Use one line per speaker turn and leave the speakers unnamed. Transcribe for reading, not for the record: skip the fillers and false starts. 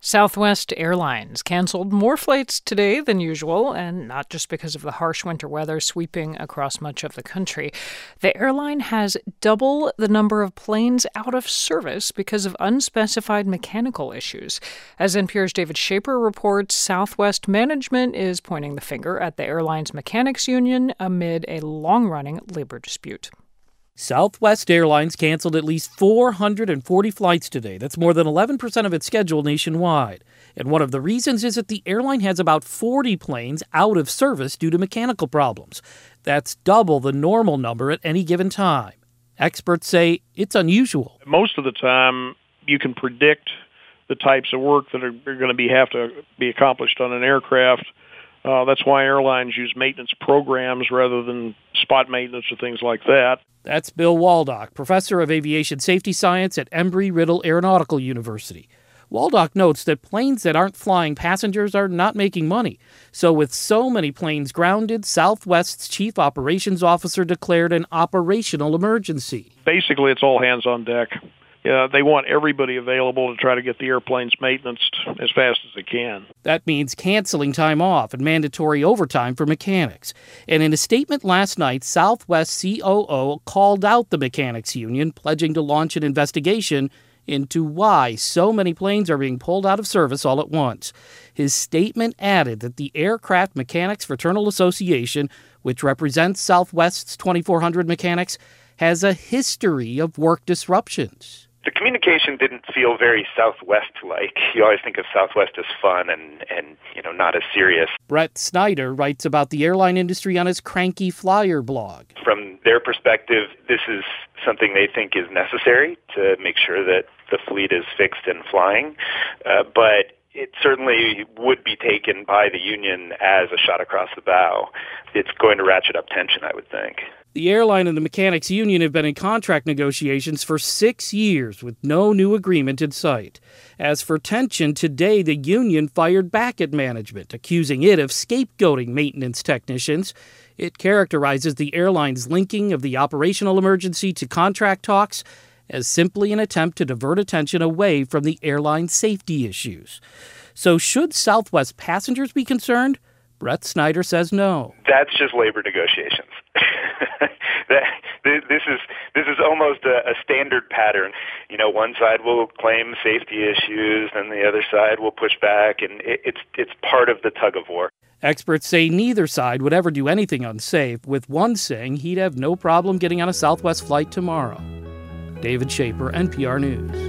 Southwest Airlines canceled more flights today than usual, and not just because of the harsh winter weather sweeping across much of the country. The airline has double the number of planes out of service because of unspecified mechanical issues. As NPR's David Shaper reports, Southwest management is pointing the finger at the airline's mechanics union amid a long-running labor dispute.
Southwest Airlines canceled at least 440 flights today. That's more than 11% of its schedule nationwide. And one of the reasons is that the airline has about 40 planes out of service due to mechanical problems. That's double the normal number at any given time. Experts say it's unusual.
Most of the time, you can predict the types of work that are going to have to be accomplished on an aircraft. That's why airlines use maintenance programs rather than spot maintenance or things like that.
That's Bill Waldock, professor of aviation safety science at Embry-Riddle Aeronautical University. Waldock notes that planes that aren't flying passengers are not making money. So with so many planes grounded, Southwest's chief operations officer declared an operational emergency.
Basically, it's all hands on deck. They want everybody available to try to get the airplanes maintained as fast as they can.
That means canceling time off and mandatory overtime for mechanics. And in a statement last night, Southwest COO called out the mechanics union, pledging to launch an investigation into why so many planes are being pulled out of service all at once. His statement added that the Aircraft Mechanics Fraternal Association, which represents Southwest's 2,400 mechanics, has a history of work disruptions.
The communication didn't feel very Southwest-like. You always think of Southwest as fun and not as serious.
Brett Snyder writes about the airline industry on his Cranky Flyer blog.
From their perspective, this is something they think is necessary to make sure that the fleet is fixed and flying. But it certainly would be taken by the union as a shot across the bow. It's going to ratchet up tension, I would think.
The airline and the mechanics union have been in contract negotiations for 6 years with no new agreement in sight. As for tension, today the union fired back at management, accusing it of scapegoating maintenance technicians. It characterizes the airline's linking of the operational emergency to contract talks as simply an attempt to divert attention away from the airline's safety issues. So should Southwest passengers be concerned? Brett Snyder says no.
That's just labor negotiations. This is almost a standard pattern. One side will claim safety issues, and the other side will push back, and it's part of the tug of war.
Experts say neither side would ever do anything unsafe, with one saying he'd have no problem getting on a Southwest flight tomorrow. David Shaper, NPR News.